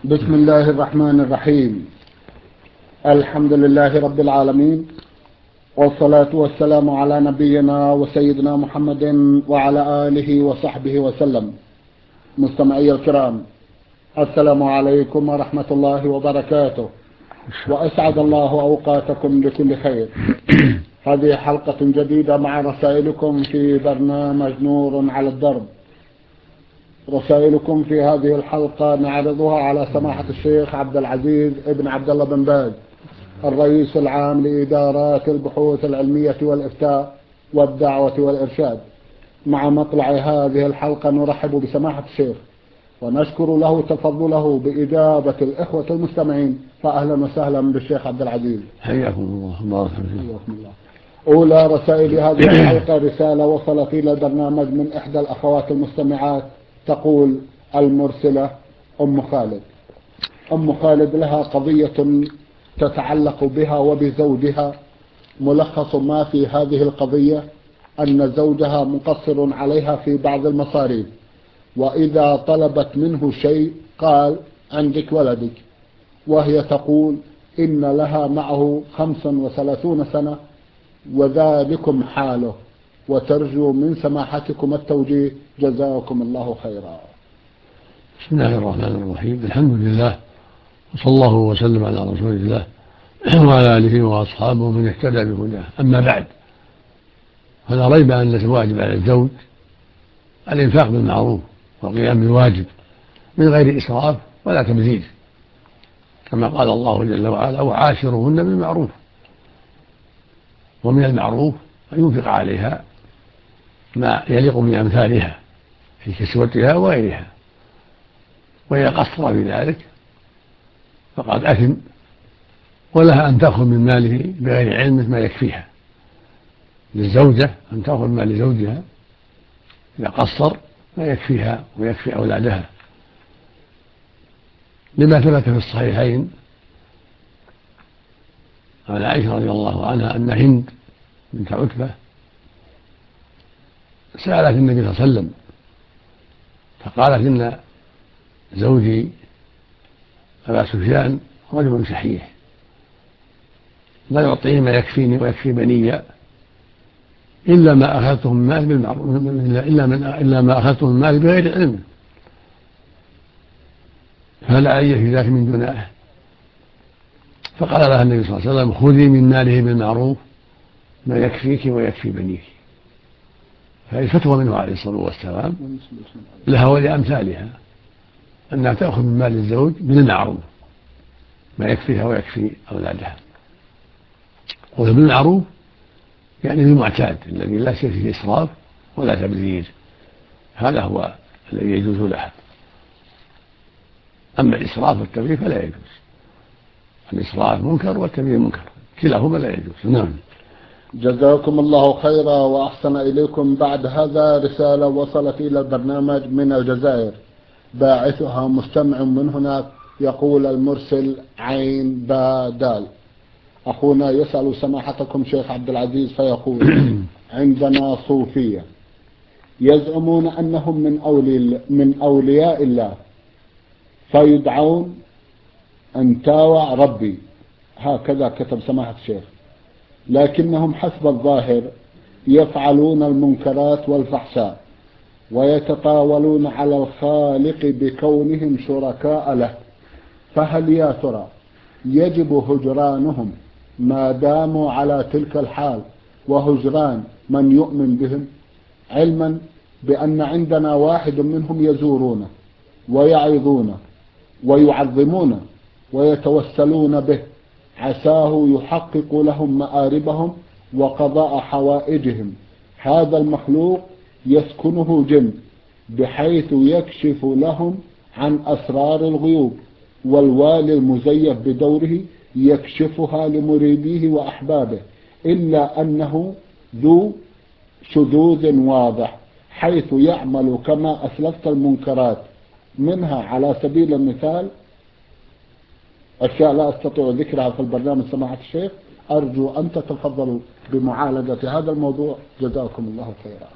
بسم الله الرحمن الرحيم. الحمد لله رب العالمين، والصلاة والسلام على نبينا وسيدنا محمد وعلى آله وصحبه وسلم. مستمعي الكرام، السلام عليكم ورحمة الله وبركاته، وأسعد الله أوقاتكم بكل خير. هذه حلقة جديدة مع رسائلكم في برنامج نور على الدرب. رسائلكم في هذه الحلقة نعرضها على سماحة الشيخ عبد العزيز ابن عبد الله بن باز، الرئيس العام لإدارات البحوث العلمية والإفتاء والدعوة والإرشاد. مع مطلع هذه الحلقة نرحب بسماحة الشيخ ونشكر له تفضله بإجابة الإخوة المستمعين. فأهلا وسهلا بالشيخ عبد العزيز. حياكم الله. بارك الله. أولى رسائل هذه الحلقة رسالة وصلت إلى البرنامج من إحدى الأخوات المستمعات، تقول المرسلة أم خالد. أم خالد لها قضية تتعلق بها وبزوجها. ملخص ما في هذه القضية أن زوجها مقصر عليها في بعض المصاريف، وإذا طلبت منه شيء قال عندك ولدك، وهي تقول إن لها معه 35 سنة وذلكم حاله، وترجو من سماحتكم التوجيه. جزاكم الله خيرا. بسم الله الرحمن الرحيم. الحمد لله، وصلى الله وسلم على رسول الله وعلى آله وأصحابه من اهتدى بهداه. أما بعد، فلا ريب أن الواجب على الزوج الإنفاق بالمعروف والقيام بالواجب من غير إسراف ولا تبذير، كما قال الله جل وعلا: وعاشروهن بالمعروف. ومن المعروف أن ينفق عليها ما يليق بأمثالها في كسوتها وغيرها، وإذا قصر في ذلك فقد أثم، ولها أن تأخذ من ماله بغير علمه ما يكفيها. للزوجة أن تأخذ من مال زوجها إذا قصر ما يكفيها ويكفي أولادها، لما ثبت في الصحيحين عن عائشة رضي الله عنها أن هند بنت عتبة سألت النبي صلى الله عليه وسلم فقالت: إن زوجي أبا سفيان رجل شحيح لا يعطيني ما يكفيني ويكفي بني إلا ما أخذته من مال بالمعروف، إلا ما أخذته من مال بغير علم، فهل علي في ذلك من جناح؟ فقال لها النبي صلى الله عليه وسلم: خذي من ماله بالمعروف ما يكفيك ويكفي بنيك. فهي فتوى منه عليه الصلاة والسلام لها ولأمثالها أنها تأخذ من مال الزوج بالمعروف ما يكفيها ويكفي أولادها. وبالمعروف يعني بالمعتاد الذي لا شيء فيه إسراف ولا تبذير، هذا هو الذي يجوز لها. أما الإسراف والتبذير فلا يجوز. الإسراف منكر والتبذير منكر، كلاهما لا يجوز. نعم. جزاكم الله خيرا وأحسن إليكم. بعد هذا رسالة وصلت إلى البرنامج من الجزائر، باعثها مستمع من هناك، يقول المرسل عين بادال. أخونا يسأل سماحتكم شيخ عبد العزيز فيقول: عندنا صوفية يزعمون أنهم من أولياء الله، فيدعون أنتاوع ربي، هكذا كتب سماحة الشيخ، لكنهم حسب الظاهر يفعلون المنكرات والفحشاء ويتطاولون على الخالق بكونهم شركاء له. فهل يا ترى يجب هجرانهم ما داموا على تلك الحال وهجران من يؤمن بهم، علما بأن عندنا واحد منهم يزورونه ويعظونه ويعظمونه ويتوسلون به عساه يحقق لهم مآربهم وقضاء حوائجهم؟ هذا المخلوق يسكنه جن بحيث يكشف لهم عن أسرار الغيوب، والوالي المزيف بدوره يكشفها لمريديه وأحبابه، إلا أنه ذو شذوذ واضح، حيث يعمل كما أسلفت المنكرات، منها على سبيل المثال أشياء لا أستطيع ذكرها في البرنامج سماحة الشيخ. أرجو أن تتفضلوا بمعالجة هذا الموضوع. جزاكم الله خيرا.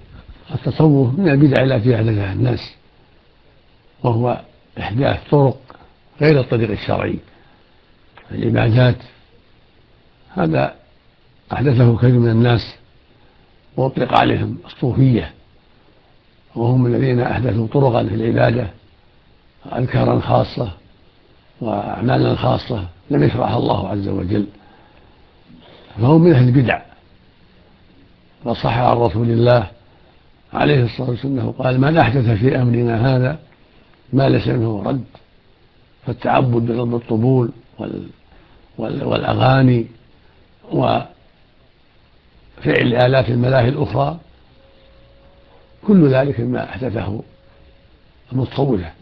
التصوف من البدع التي أحدثها الناس، وهو إحداث طرق غير الطريق الشرعي. العبادات هذا أحدثه كثير من الناس وأطلق عليهم الصوفية، وهم الذين أحدثوا طرقا في العبادة، أذكارا خاصة وأعمالا خاصة لم يشرعها الله عز وجل، فهم من أهل البدع. وصح عن رسول الله عليه الصلاة والسلام قال: من أحدث في أمرنا هذا ما ليس منه رد. فالتعبد بالطبول والأغاني وفعل آلات الملاهي الأخرى كل ذلك مما أحدثه المتصوفة.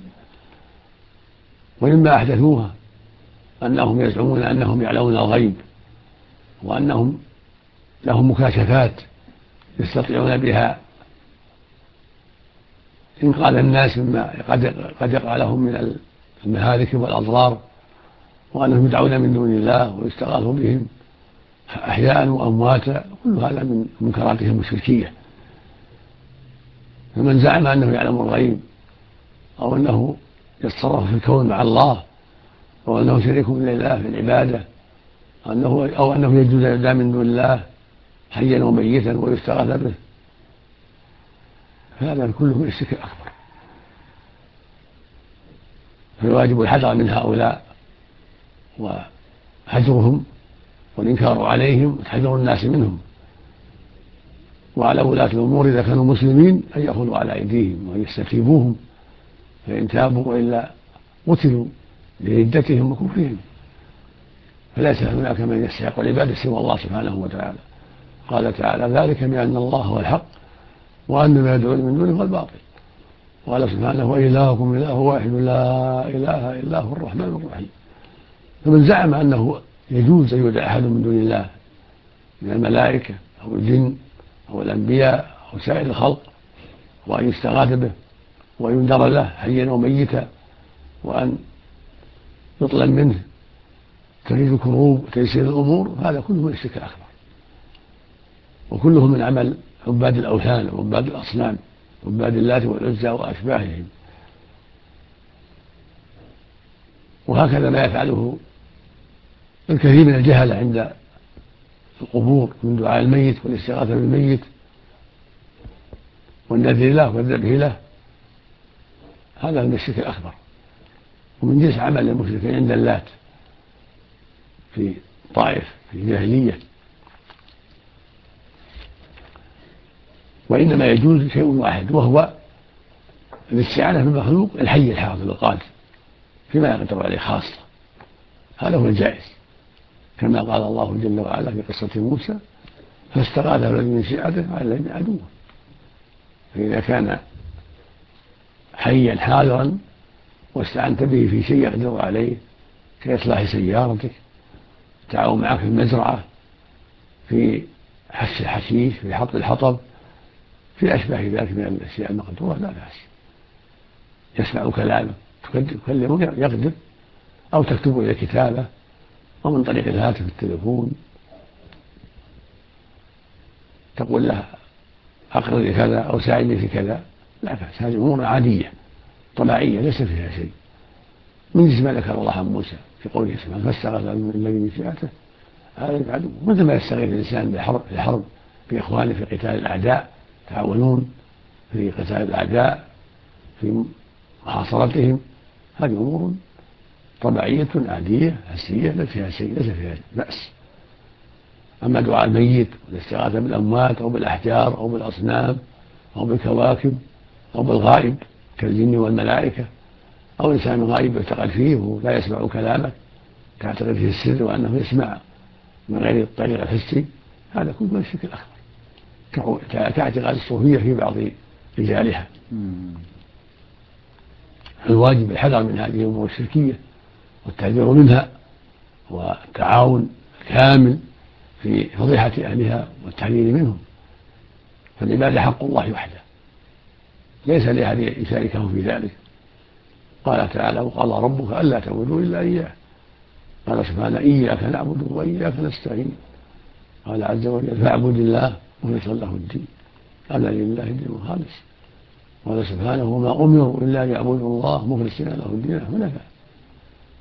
ومما أحدثوها أنهم يزعمون أنهم يعلمون الغيب، وأنهم لهم مكاشفات يستطيعون بها إنقاذ الناس مما قد يقع لهم من المهالك والأضرار، وأنهم يدعون من دون الله ويستغاث بهم أحياء وأمواتا، كل هذا من منكراتهم الشركية. فمن زعم أنه يعلم الغيب أو أنه يتصرف في الكون مع الله أو أنه شريك لله في العبادة أو أنه يدعى من دون الله حيا وميتا ويستغاث به، فهذا كله من الشرك الأكبر. فالواجب الحذر من هؤلاء وهجرهم والإنكار عليهم وتحذير الناس منهم، وعلى ولاة الأمور إذا كانوا مسلمين أن يأخذوا على أيديهم وأن يستتيبوهم، فإن تابوا وإلا قتلوا لردتهم وكفرهم. فليس هناك من يستحق العبادة سوى الله سبحانه وتعالى. قال تعالى: ذلك بأن الله هو الحق وأن ما يدعون من دونه هو الباطل. قال سبحانه: وإلهكم إله واحد لا إله إلا هو الرحمن الرحيم. فمن زعم أنه يجوز أن يدعى أحد من دون الله من الملائكة أو الجن أو الأنبياء أو سائر الخلق وأن يستغاث به وينذر له حيا وميتا وأن يطلب منه تفريج الكروب وتيسير الأمور، هذا كله من الشرك الأكبر، وكله من عمل عباد الأوثان وعباد الأصنام، عباد اللات والعزى وأشباههم. وهكذا ما يفعله الكثير من الجهلة عند القبور من دعاء الميت والاستغاثة بالميت والنذر له والذبح له، هذا من الشرك الأكبر ومن جنس عمل المشركين عند اللات في طائف في الجاهلية. وإنما يجوز شيء واحد، وهو الاستعانة بالمخلوق الحي الحاضر القادر فيما يقدر عليه خاصة، هذا هو الجائز، كما قال الله جل وعلا في قصة موسى: فاستغاث الذي من شيعته على الذي عدوه. فإذا كان حيا حاضرا واستعنت به في شيء يقدر عليه كإصلاح سيارتك، تعاون معك في المزرعة، في حس الحشيش، في حط الحطب، في أشباه ذلك من الأشياء المقدورة، لا بأس. يسمع كلامك، تكلمه يقدر، أو تكتب إلى كتابة، أو من طريق الهاتف التليفون تقول له أقرأ لي كذا أو ساعدني في كذا، لا بأس. هذه أمور عادية طبيعية ليس فيها شيء، من جسم ما ذكر الله عن موسى في قوله سبحانه: فاستغاث الذي من شيعته على الذي عدوه. مثل ما يستغيث الإنسان بالحرب بإخوانه في قتال الأعداء، تعاونون في قتال الأعداء في محاصرتهم، هذه أمور طبيعية عادية حسية ليس فيها شيء، ليس فيها بأس. أما دعاء الميت والاستغاثة بالأموات أو بالأحجار أو بالأصنام أو بالكواكب أو بالغائب كالجن والملائكة، أو إنسان غائب يعتقد فيه ولا يسمع كلامك، تعتقد فيه السر وأنه يسمع من غير الطريق الحسي، هذا كله من الشرك الأكبر، كاعتقاد الصوفية في بعض رجالها. الواجب الحذر من هذه الأمور الشركية والتحذير منها والتعاون كامل في فضيحة أهلها والتحذير منهم. فالعبادة حق الله وحده، ليس لأحد يشاركه في ذلك. قال تعالى: وقال ربك ألا تعبدوا إلا إياه. قال سبحانه: إياك نعبد وإياك نستعين. قال عز وجل: فاعبد الله مخلصا له الدين، ألا لله الدين الخالص. قال سبحانه: وما أمروا إلا ليعبدوا الله مخلصين له الدين حنفاء.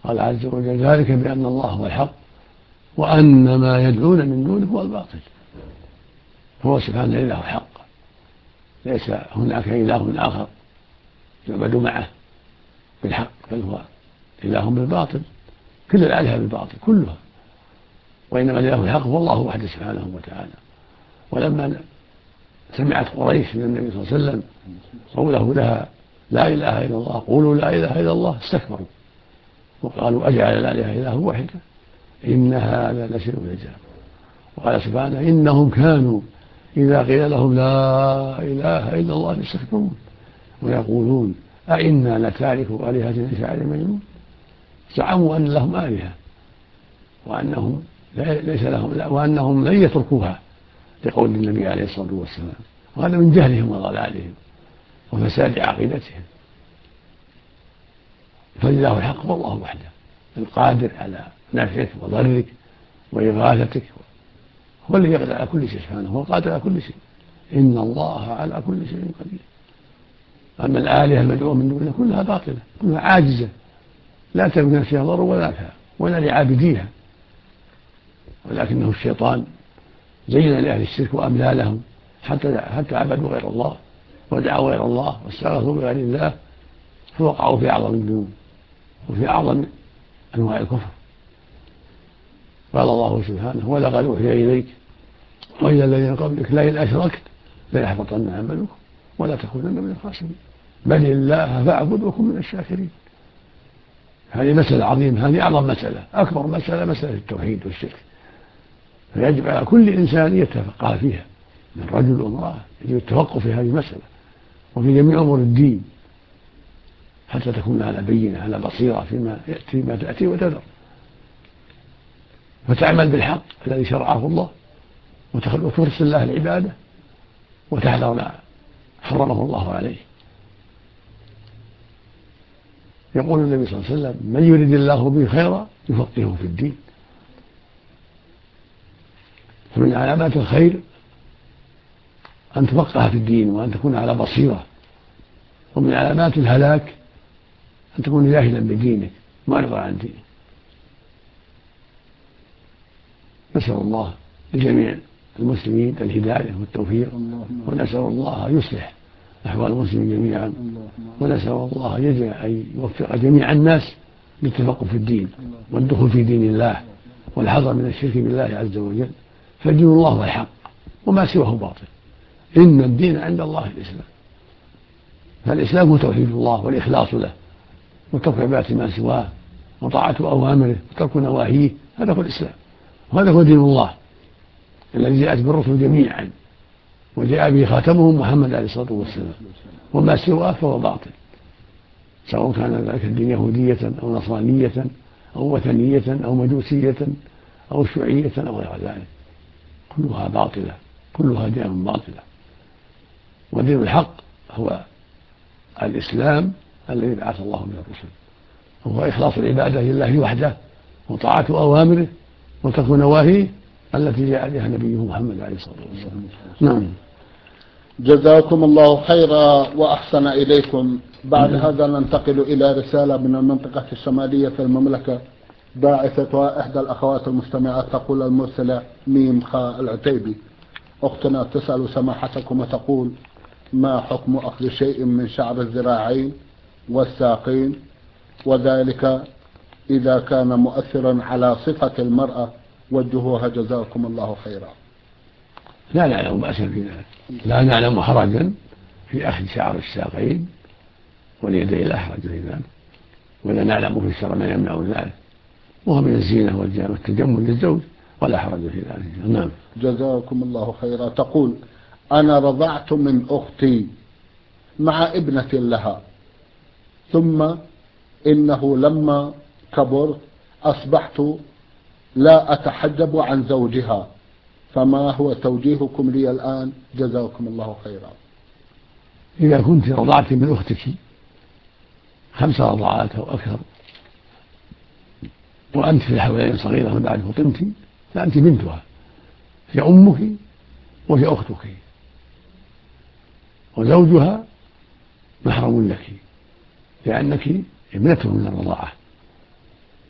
قال عز وجل ذلك بأن الله هو الحق وأن ما يدعون من دونه هو الباطل. هو سبحانه إله حق، ليس هناك إله آخر يعبد معه بالحق، بل هو إله بالباطل. كل الآلهة بالباطل كلها، وإنما الإله الحق هو الله وحده سبحانه وتعالى. ولما سمعت قريش من النبي صلى الله عليه وسلم قوله لها لا إله إلا الله، قولوا لا إله إلا الله، استكبروا وقالوا أجعل الآلهة إله واحدة إن هذا لشيء عجاب. وقال سبحانه إنهم كانوا إذا قيل لهم لا إله إلا الله يستكبرون ويقولون أئنا لتاركوا آلهتنا لشاعر مجنون. زعموا أن لهم آلهة وأنهم ليس لهم، وأنهم لن يتركوها لقول النبي عليه الصلاة والسلام. وهذا من جهلهم وضلالهم وفساد عقيدتهم. فالله الحق هو الله وحده القادر على نفعك وضرك وإغاثتك، هو الذي يقدر على كل شيء سبحانه، هو القادر على كل شيء. إن الله على كل شيء قدير. أما الآلهة المدعوة من دونه كلها باطلة، كلها عاجزة، لا تملك نفسها ضر ولا نفع ولا لعابديها، ولكنه الشيطان زين لأهل الشرك وأملى لهم حتى عبدوا غير الله ودعوا غير الله واستغاثوا بغير الله، فوقعوا في أعظم الذنوب وفي أعظم أنواع الكفر. قال الله سبحانه ولقد أوحي إليك وإلى الذين قبلك لئن أشركت ليحبطن عملك ولا تكونن من الخاسرين. بل الله فاعبد وكن من الشاكرين. هذه مسألة عظيمة، هذه أعظم مسألة، أكبر مسألة التوحيد والشرك، فيجب على كل إنسان يتفقه فيها من رجل وامرأة، يجب التفقه في هذه المسألة وفي جميع أمور الدين حتى تكون على بينة على بصيرة فيما يأتي ما تأتي وتذر، فتعمل بالحق الذي شرعه الله وترسل الله العبادة وتحذر ما حرمه الله عليه. يقول النبي صلى الله عليه وسلم من يريد الله به خيرا يفقهه في الدين. فمن علامات الخير أن تفقه في الدين وأن تكون على بصيرة، ومن علامات الهلاك أن تكون جاهلا بدينك معرضا عن دينك. نسأل الله لجميع المسلمين الهداية والتوفيق، ونسأل الله يصلح أحوال المسلمين جميعا، ونسأل الله أن يوفق جميع الناس للتفقه في الدين والدخول في دين الله والحذر من الشرك بالله عز وجل، فدين الله الحق وما سواه باطل. إن الدين عند الله الإسلام، فالإسلام هو توحيد الله والإخلاص له وترك عبادة ما سواه وطاعة أوامره وترك نواهيه، هذا هو الإسلام وهذا هو دين الله الذي جاءت بالرسل جميعا وجاء به خاتمهم محمد عليه الصلاة والسلام، وما سواه فهو باطل، سواء كان ذلك الدين يهودية أو نصرانية أو وثنية أو مجوسية أو شيوعية أو غير ذلك، كلها باطلة، كلها دين باطلة. ودين الحق هو الإسلام الذي بعث الله به الرسل، وهو إخلاص العبادة لله وحده وطاعة أوامره وترك نواهيه التي جاء بها نبيه محمد عليه الصلاة والسلام. نعم. جزاكم الله خيرا وأحسن إليكم. بعد هذا ننتقل إلى رسالة من المنطقة الشمالية في المملكة، باعثتها إحدى الأخوات المستمعات، تقول المرسلة ميم خاء العتيبي: أختنا تسأل سماحتكم وتقول ما حكم أخذ شيء من شعر الذراعين والساقين، وذلك إذا كان مؤثرا على صفة المرأة، وجهوها جزاكم الله خيرا. لا نعلم بأسا في ذلك، لا نعلم حرجا في أخذ شعر الساقين واليدين، لا حرج في ذلك، ولا نعلم في الشرع ما يمنع ذلك، وهو من الزينة والتجمل للزوج ولا حرج في ذلك. نعم. جزاكم الله خيرا. تقول أنا رضعت من أختي مع ابنة لها، ثم إنه لما كبرت أصبحت لا أتحجب عن زوجها، فما هو توجيهكم لي الآن؟ جزاكم الله خيرا. إذا كنت رضعت من أختك 5 رضعات أو أكثر وأنت في الحولين صغيرة بعد فطمت، فأنت بنتها، هي أمك وهي أختك، وزوجها محرم لك لأنك ابنته من الرضاعة،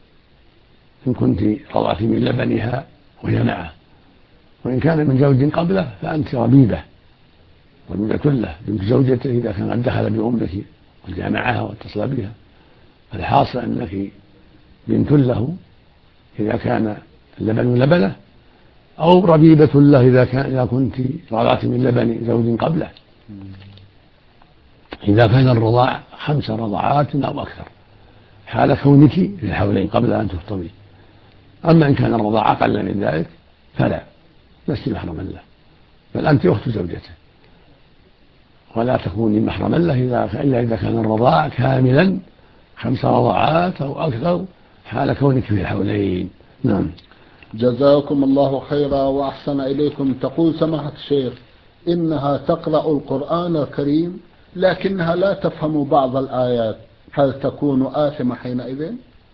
إن كنت رضعت من لبنها وهي معه. وإن كان من زوج قبله فأنت ربيبة له بنت زوجته إذا كان قد دخل بأمك وجامعها واتصل بها. فالحاصل أنك بنت له إذا كان اللبن لبنه، أو ربيبة له إذا كنت رضعت من لبن زوج قبله، إذا كان الرضاع 5 رضعات أو أكثر حال كونك في الحولين قبل أن تفطمي. أما إن كان الرضاع أقل من ذلك فلا، لست محرما له، بل أنت أخت زوجته، ولا تكوني محرما له إلا إذا كان الرضاع كاملا 5 رضعات أو أكثر حال كونك في الحولين. نعم. جزاكم الله خيرا وأحسن إليكم. تقول سماحة الشيخ إنها تقرأ القرآن الكريم لكنها لا تفهم بعض الآيات، هل تكون آثمة حينئذ؟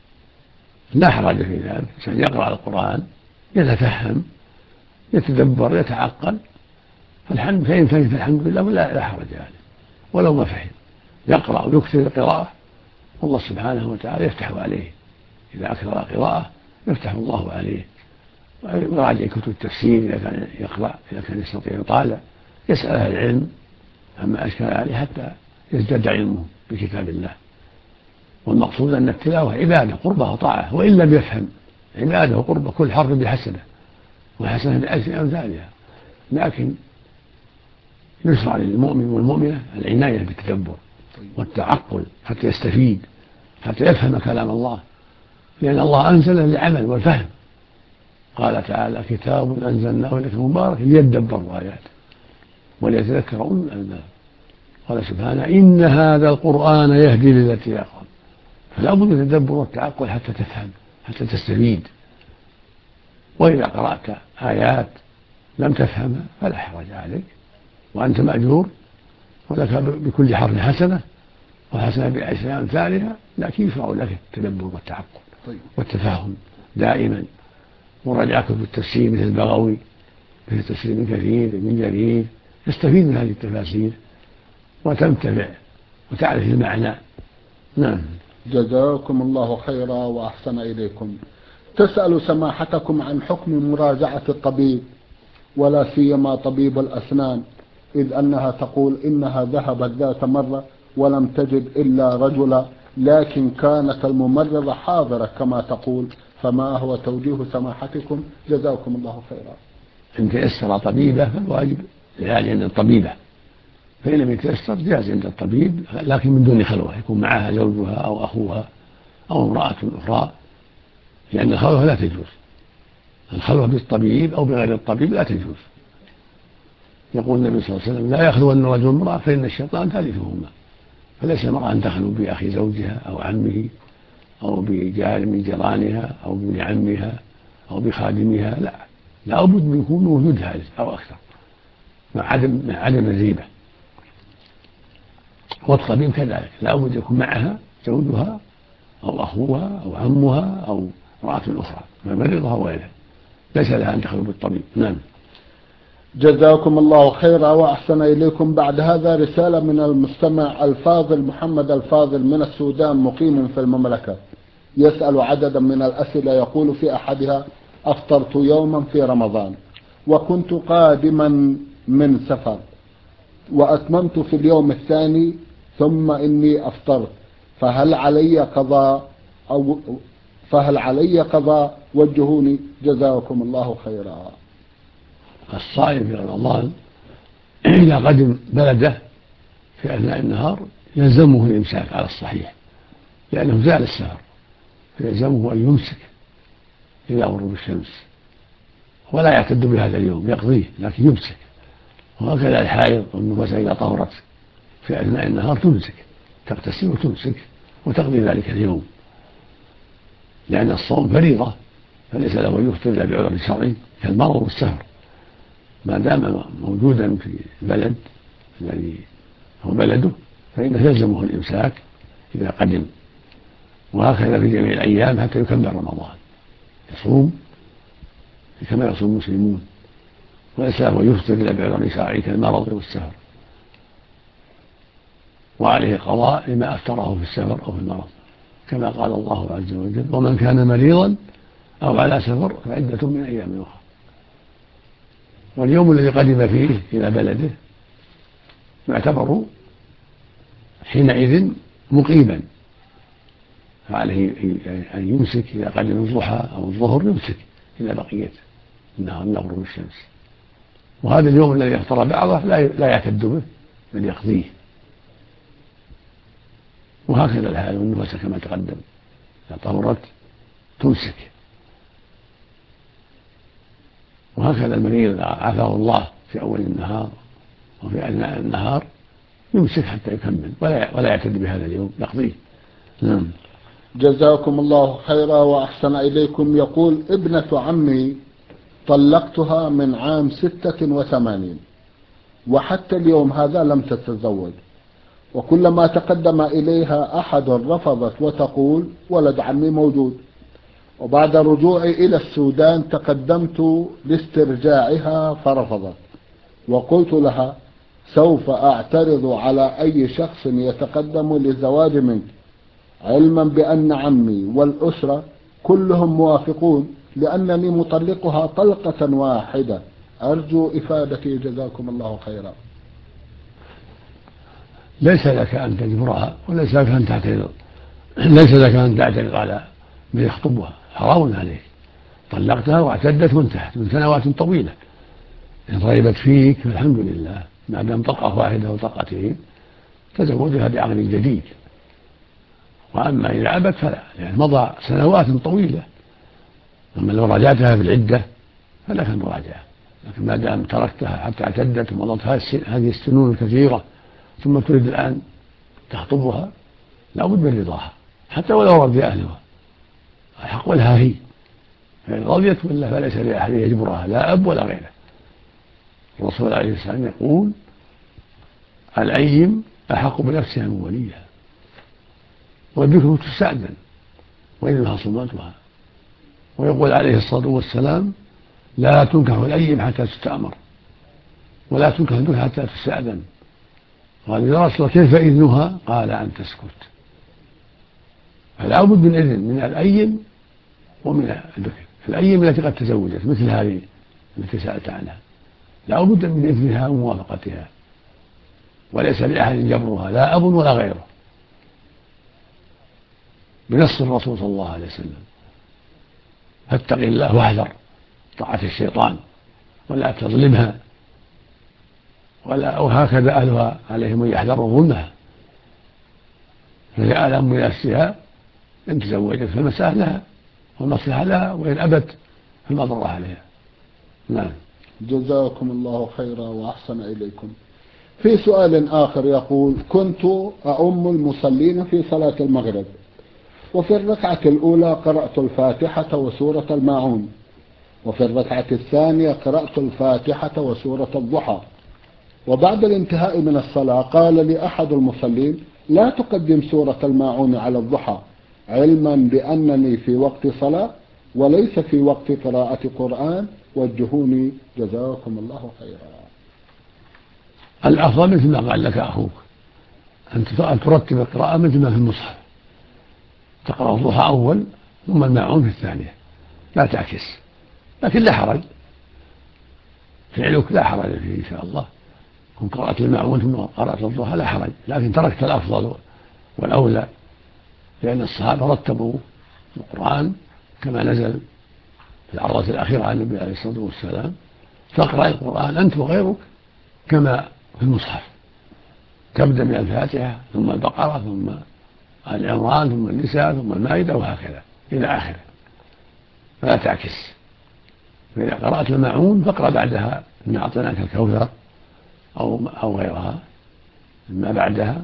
لا حرج في ذلك، عشان يقرأ القرآن يتفهم يتدبر يتعقل، فإن فهم فالحمد لله ولا حرج عليه، ولو ما فهم يقرأ ويكثر القراءة، والله سبحانه وتعالى يفتح عليه. إذا أكثر القراءة يفتح الله عليه، ويراجع كتب التفسير إذا كان يقرأ، إذا كان يستطيع يطالع، يسأل أهل العلم عما أشكل عليه حتى يزداد علمه بكتاب الله. والمقصود أن التلاوة عبادة قربة وطاعة، وإن لم يفهم عبادة وقربة، كل حرف بحسنة وحسنة بألف أمثالها، لكن يشرع للمؤمن والمؤمنة العناية بالتدبر والتعقل حتى يستفيد، حتى يفهم كلام الله، لأن الله أنزله للعمل والفهم. قال تعالى كتاب أنزلناه إليك مبارك ليدبروا آياته وليتذكر أولو الألباب. قال سبحانه إن هذا القرآن يهدي للتي هي أقوم. فلا بد من التدبر والتعقل حتى تفهم، حتى تستفيد. وإذا قرأت آيات لم تفهمها فلا حرج عليك، وأنت مأجور، ولك بكل حرف حسنة وحسنة بعشر أمثالها، لكن يشرع لك التدبر والتعقل والتفاهم دائما، وراجع كتب التفسير مثل البغوي، مثل تفسير ابن كثير ابن جرير، تستفيد من هذه التفاسير وتنتفع وتعرف المعنى. نعم. جزاكم الله خيرا وأحسن إليكم. تسأل سماحتكم عن حكم مراجعة الطبيب، ولا سيما طبيب الأسنان، إذ أنها تقول إنها ذهبت ذات مرة ولم تجد إلا رجلا، لكن كانت الممرضة حاضرة كما تقول، فما هو توجيه سماحتكم؟ جزاكم الله خيرا. إن تيسر طبيبة فالواجب العلاج عند الطبيبة، فإن لم يتيسر جاز عند الطبيب، لكن من دون خلوة، يكون معها زوجها أو أخوها أو امرأة أخرى، لأن الخلوة لا تجوز. الخلوة بالطبيب أو بغير الطبيب لا تجوز. يقول النبي صلى الله عليه وسلم لا يخلون رجل امرأة فإن الشيطان ثالثهما. فليس المرأة أن تخلو بأخي زوجها أو عمه أو بجار من جيرانها أو بابن عمها أو بخادمها، لا بد من يكون وجود ثالث أو أكثر مع عدم الريبة. والطبيب كذلك لا بد يكون معها زوجها أو أخوها أو عمها أو امرأة أخرى ممرضة أو غيرها، ليس لها أن تخلو بالطبيب. نعم. جزاكم الله خيرا وأحسن إليكم. بعد هذا رسالة من المستمع الفاضل محمد الفاضل من السودان، مقيم في المملكة، يسأل عددا من الأسئلة. يقول في أحدها: أفطرت يوما في رمضان وكنت قادما من سفر، وأتممت في اليوم الثاني ثم إني أفطرت، فهل علي قضاء؟ وجهوني جزاكم الله خيرا. الصائم في رمضان إذا قدم بلده في أثناء النهار يلزمه الإمساك على الصحيح، لأنه زال السفر، فيلزمه أن يمسك إلى غروب الشمس، ولا يعتد بهذا اليوم يقضيه، لكن يمسك. وهكذا الحائض والنفساء إذا طهرت في أثناء النهار تمسك، تغتسل وتمسك وتقضي ذلك اليوم، لأن الصوم فريضة، فليس له أن يفطر إلا بعذر شرعي كالمرض والسفر. ما دام موجودا في البلد الذي هو بلده فإنه يلزمه الإمساك إذا قدم، وهكذا في جميع الأيام حتى يكمل رمضان يصوم كما يصوم المسلمون، وليس له أن يفطر إلا بعذر شرعي كالمرض والسفر، وعليه قضاء لما أفطره في السفر أو في المرض، كما قال الله عز وجل: ومن كان مريضا أو على سفر فعدة من أيام أخرى. واليوم الذي قدم فيه إلى بلده يعتبر حينئذ مقيما، فعليه أن يمسك إذا قدم الضحى أو الظهر، يمسك إلى بقية النهار من غروب الشمس. وهذا اليوم الذي اختار بعضه لا يعتد به بل يقضيه. وهكذا الحال والنفس كما تقدم، إذا طهرت تمسك. وهكذا المريض إذا عافاه الله في أول النهار وفي أثناء النهار يمسك حتى يكمل ولا يعتد بهذا اليوم، يقضيه. نعم. جزاكم الله خيرا وأحسن إليكم. يقول: ابنة عمي طلقتها من عام 86 وحتى اليوم هذا لم تتزوج، وكلما تقدم إليها أحد رفضت وتقول ولد عمي موجود. وبعد رجوعي إلى السودان تقدمت لاسترجاعها فرفضت، وقلت لها سوف أعترض على أي شخص يتقدم للزواج منك، علما بأن عمي والأسرة كلهم موافقون لأنني مطلقها طلقة واحدة. أرجو إفادتي جزاكم الله خيرا. ليس لك أن تجبرها وليس لك أن تعترض، ليس لك أن تعترض على من يخطبها، حرام عليك. طلقتها واعتدت وانتهت من سنوات طويلة. إن رغبت فيك فالحمد لله، ما دام طلقة واحدة أو طلقتين تزوجها بعقد جديد. وأما إذا أبت فلا، يعني مضى سنوات طويلة. أما لو راجعتها في العدة فلك المراجعة، لكن ما دام تركتها حتى اعتدت ومضت هذه السنون الكثيرة ثم تريد الآن تخطبها لا بد من رضاها، حتى ولو رضي أهلها، الحق لها هي، فإن رضيت بالله فليس لأحد يجبرها، لا أب ولا غيره. الرسول عليه الصلاة والسلام يقول: الأيم أحق بنفسها من وليها، والبكر تستأذن وإذنها صمتها. ويقول عليه الصلاة والسلام: لا تنكح الأيم حتى تستأمر، ولا تنكح البكر حتى تستأذن. قال: يا رسول الله كيف إذنها؟ قال: أن تسكت. فلا بد من إذن من الأيم ومن البكر. الأيم التي قد تزوجت مثل هذه التي سألت عنها لا بد من إذنها وموافقتها، وليس لأحد جبرها، لا أب ولا غيره، بنص الرسول صلى الله عليه وسلم: فاتق الله واحذر طاعة الشيطان ولا تظلمها، وهكذا أهلها عليهم أن يحذروا ظلمها، فهي أعلم بنفسها. إن تزوجت فالمسألة لها والمصلحة لها، وإن أبت فالمضرة عليها. نعم. جزاكم الله خيرا وأحسن إليكم. في سؤال آخر يقول: كنت أؤم المصلين في صلاة المغرب، وفي الركعة الأولى قرأت الفاتحة وسورة الماعون، وفي الركعة الثانية قرأت الفاتحة وسورة الضحى، وبعد الانتهاء من الصلاة قال لي أحد المصلين: لا تقدم سورة الماعون على الضحى، علما بأنني في وقت صلاة وليس في وقت قراءة قرآن، وجهوني جزاكم الله خيرا. الأفضل مثل ما قال لك أخوك أن ترتب القراءة مثل ما في المصحف، تقرأ الضحى أول ثم الماعون في الثانية، لا تعكس. لكن لا حرج، فعلك لا حرج فيه إن شاء الله. كن قرأت الماعون ثم قرأت الضحى لا حرج، لكن تركت الأفضل والأولى، لأن الصحابة رتبوا القرآن كما نزل في العرضة الأخيرة عن النبي عليه الصلاة والسلام: فاقرأ القرآن أنت وغيرك كما في المصحف، تبدأ من الفاتحة ثم البقرة ثم آل عمران ثم النساء ثم المائدة وهكذا إلى آخره، فلا تعكس. فإذا قرأت الماعون فاقرأ بعدها إنا أعطيناك الكوثر أو غيرها ما بعدها،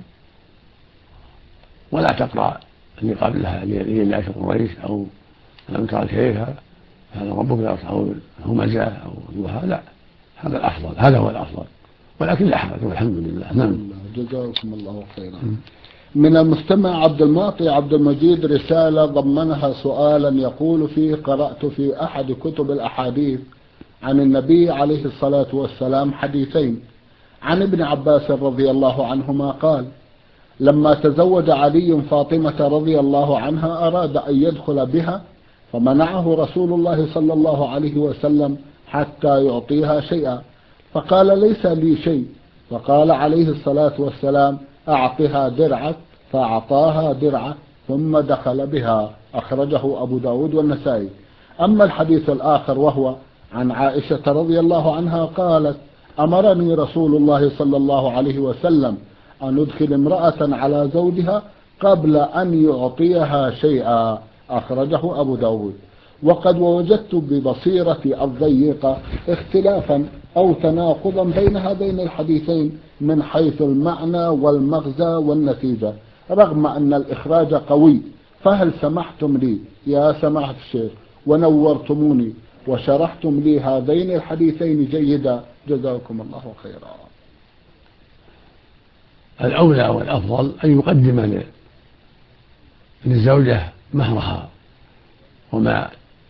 ولا تقرأ اللي قبلها لإيلاف قريش أو ألم ترى كيف هذا ربك أو همزة أو الضحى، لا، هذا الأفضل، هذا هو الأفضل، ولكن لا حرج والحمد لله. نعم. جزاكم الله خيرا. من المستمع عبد المعطي عبد المجيد رسالة ضمنها سؤالا يقول فيه: قرأت في أحد كتب الأحاديث عن النبي عليه الصلاة والسلام حديثين عن ابن عباس رضي الله عنهما قال: لما تزوج علي فاطمة رضي الله عنها أراد أن يدخل بها فمنعه رسول الله صلى الله عليه وسلم حتى يعطيها شيئا، فقال ليس لي شيء، فقال عليه الصلاة والسلام أعطها درعك، فأعطاها درعه ثم دخل بها. أخرجه أبو داود والنسائي. أما الحديث الآخر وهو عن عائشة رضي الله عنها قالت: أمرني رسول الله صلى الله عليه وسلم أن أدخل امرأة على زوجها قبل أن يعطيها شيئا. أخرجه أبو داود. وقد وجدت ببصيرتي الضيقة اختلافا أو تناقضا بين هذين الحديثين من حيث المعنى والمغزى والنتيجة، رغم أن الإخراج قوي. فهل سمحتم لي يا سماحة الشيخ ونورتموني وشرحتم لي هذين الحديثين جيدا، جزاكم الله خيرا. الأولى والأفضل أن يقدم للزوجة مهرها وما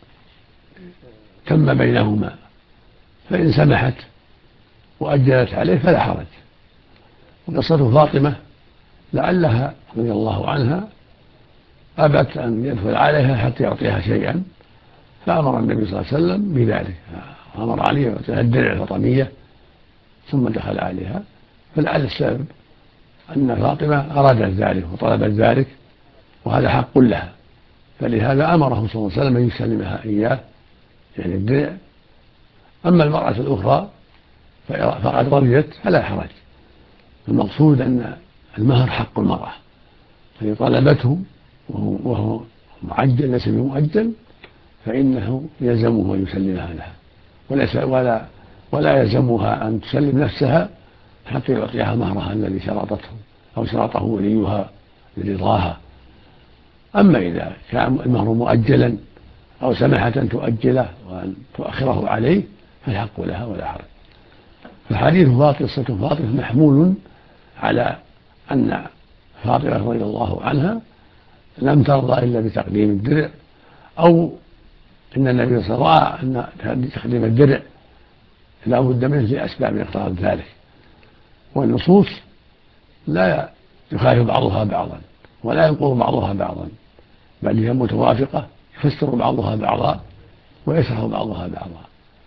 تم بينهما، فإن سمحت وأجلت عليه فلا حرج. وقصة فاطمة لعلها رضي الله عنها أبت أن يدخل عليها حتى يعطيها شيئا، فأمر النبي صلى الله عليه وسلم بذلك، أمر عليه يعطيها الدرع الفطمية ثم دخل عليها. فلعل السبب أن فاطمة أرادت ذلك وطلبت ذلك، وهذا حق لها، فلهذا أمره صلى الله عليه وسلم أن يسلمها إياه، يعني الدرع. أما المرأة الأخرى فقد رضيت فلا حرج. المقصود أن المهر حق المرأة، فإن طلبته وهو معجل ليس بمؤجل فإنه يلزمه أن يسلمها لها، ولا يلزمها أن تسلم نفسها حتى يعطيها مهرها الذي شرطته أو شرطه وليها لرضاها. أما إذا كان المهر مؤجلا أو سمحت أن تؤجله وأن تؤخره عليه فالحق لها ولا حرج. فحديث قصة فاطمة محمول على أن فاطمة رضي الله عنها لم ترضى إلا بتقديم الدرع، أو إن النبي صلى الله عليه وسلم رأى أن تقديم الدرع لا بد منه لأسباب اقتضت ذلك. والنصوص لا يخالف بعضها بعضا ولا ينقض بعضها بعضا، بل هي متوافقة، يفسر بعضها بعضا ويشرح بعضها بعضا.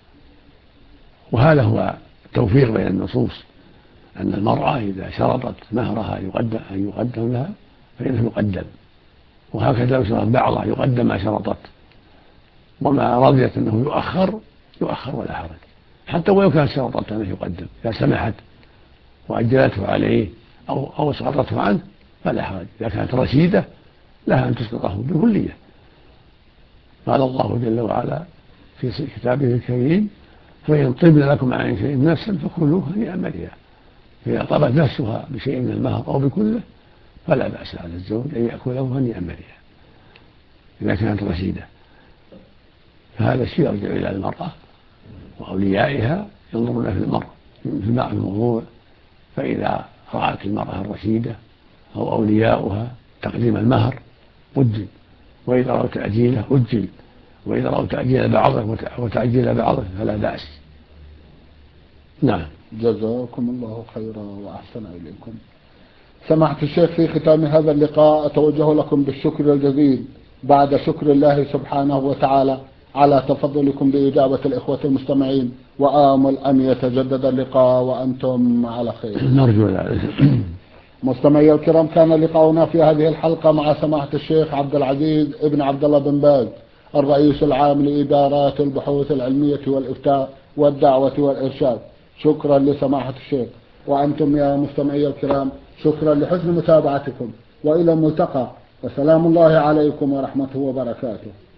وهذا هو التوفيق بين النصوص، أن المرأة إذا شرطت مهرها أن يقدم لها فإنه يقدم، وهكذا لو شرط بعضها يقدم ما شرطت، وما رضيت أنه يؤخر ولا حرج، حتى ولو كانت شرطت أنه يقدم. إذا سمحت وأجلته عليه أو سقطته عنه فلا حرج. إذا كانت رشيدة لها أن تسقطه بكلية. قال الله جل وعلا في كتابه الكريم: فإن طبن لكم عن شيء نفسا فكلوه هنيئا مريئا. فإذا طبت نفسها بشيء من المهر أو بكله فلا بأس على الزوج أن يأكله هنيئا مريئا إذا كانت رشيدة. فهذا الشيء يرجع إلى المرأة وأوليائها، ينظرون في الموضوع، فإذا رأت المرأة الرشيدة أو أولياؤها تقديم المهر أجل، وإذا رأوا تأجيله أجل، وإذا رأوا تأجيل بعضه وتأجيل بعضه فلا بأس. نعم. جزاكم الله خيرا وأحسن إليكم. سماحة الشيخ، في ختام هذا اللقاء أتوجه لكم بالشكر الجزيل بعد شكر الله سبحانه وتعالى على تفضلكم بإجابة الإخوة المستمعين، وآمل أن يتجدد اللقاء وأنتم على خير. نرجو ذلك. مستمعي الكرام، كان لقاؤنا في هذه الحلقة مع سماحة الشيخ عبد العزيز ابن عبد الله بن باز، الرئيس العام لإدارات البحوث العلمية والإفتاء والدعوة والإرشاد. شكرا لسماحة الشيخ، وأنتم يا مستمعي الكرام شكرا لحسن متابعتكم، وإلى الملتقى، وسلام الله عليكم ورحمته وبركاته.